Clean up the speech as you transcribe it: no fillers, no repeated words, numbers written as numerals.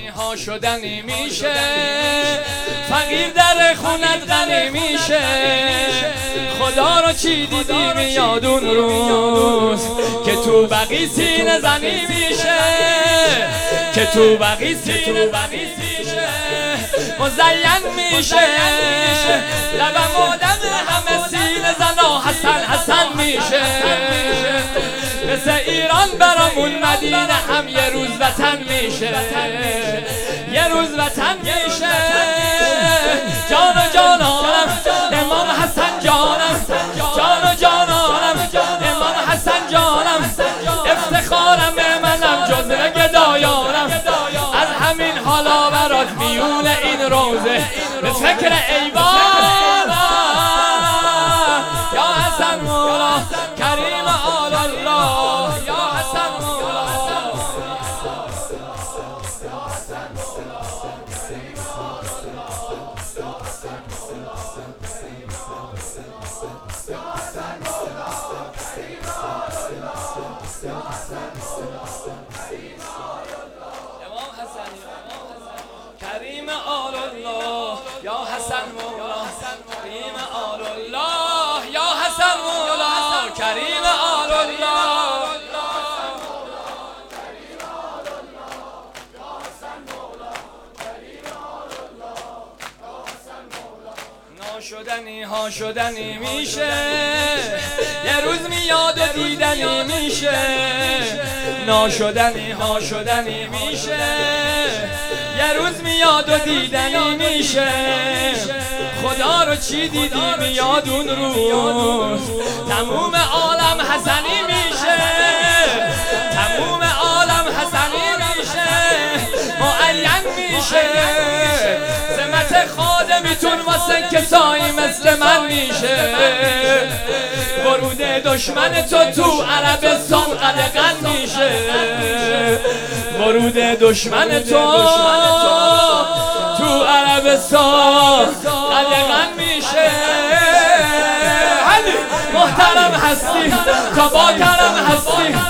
شدنی ها شدنی میشه، فقیر در خونت غنی میشه. خدا رو چی دیدی میاد اون روز که تو بقی سینه زنی میشه، که تو بقی سینه میشه، مزین میشه. لبم آدم همه سینه زنا حسن حسن میشه. مثل ایران برامون مدینه هم یه روز وطن میشه، یه روز وطن میشه. جان و جانانم امام حسن جانم، جان و جانانم امام حسن جانم. افتخارم منم جزو گدایانم، از همین حالا برات میون این روزه به فکر ایوان. یا حسن مولا کریم آل الله، یا حسن مولا. کریم آل الله یا حسن مولا، کریم آل الله یا حسن مولا، کریم آل الله. ناشدنی ها شدنی میشه، یه روز میاد و دیدنی میشه. ناشدنی ها شدنی میشه، یه روز میاد و دیدنی میشه. خدا رو چی دیدی میاد اون روز تموم عالم حسنی میشه، تموم عالم حسنی میشه، معین میشه. سمت خادمیتون واسه کسایی مثل من میشه. ورود دشمن تو عربستان قدغن میشه، ورود دشمن تو عربستان قدغن میشه. محترم هستی تا با کرم هستی،